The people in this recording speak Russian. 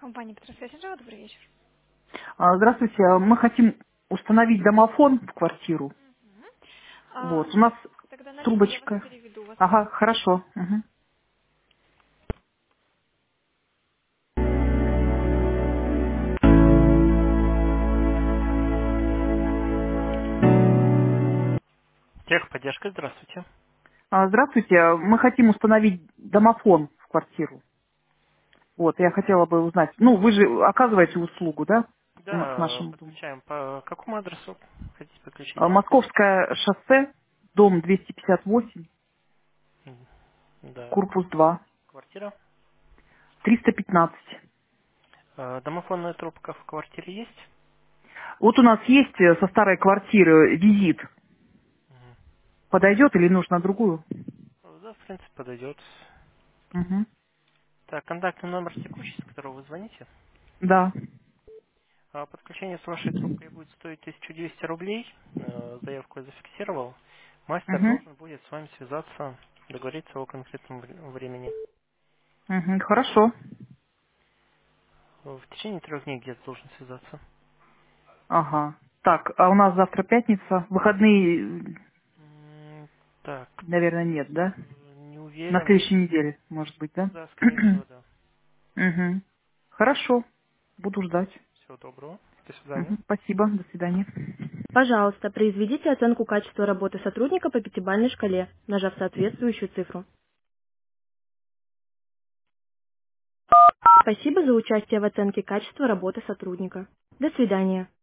Компания Петросвязь, добрый вечер. Здравствуйте. Мы хотим установить домофон в квартиру. Вот. У нас Тогда на линии я вас трубочка. переведу. Вас Ага, минутку. хорошо. Мгм. Техподдержка, здравствуйте. Здравствуйте. Мы хотим установить домофон в квартиру. Вот, я хотела бы узнать. Ну, вы же оказываете услугу, да, к Да, нашему дому? подключаем. По какому адресу хотите подключить? Московское шоссе, дом 258, Да, корпус 2, квартира. 315. Домофонная трубка в квартире есть? Вот у нас есть со старой квартиры визит. Подойдет или нужно другую? Да, в принципе, подойдет. Мгм. Так, контактный номер текущий, с которого вы звоните. Да. Подключение с вашей трубкой будет стоить 1200 рублей. Заявку я зафиксировал. Мастер Мгм. должен будет с вами связаться, договориться о конкретном времени. Мгм. Хорошо. В течение 3 дней где-то должен связаться. Ага. Так, а у нас завтра пятница. Выходные, Так, наверное, нет, да? не На уверен. следующей неделе, может быть, Ну да? да, скорее всего, да. Мгм. Хорошо. Буду ждать. Всего доброго. До свидания. Мгм. Спасибо. До свидания. Пожалуйста, произведите оценку качества работы сотрудника по пятибалльной шкале, нажав соответствующую цифру. Спасибо за участие в оценке качества работы сотрудника. До свидания.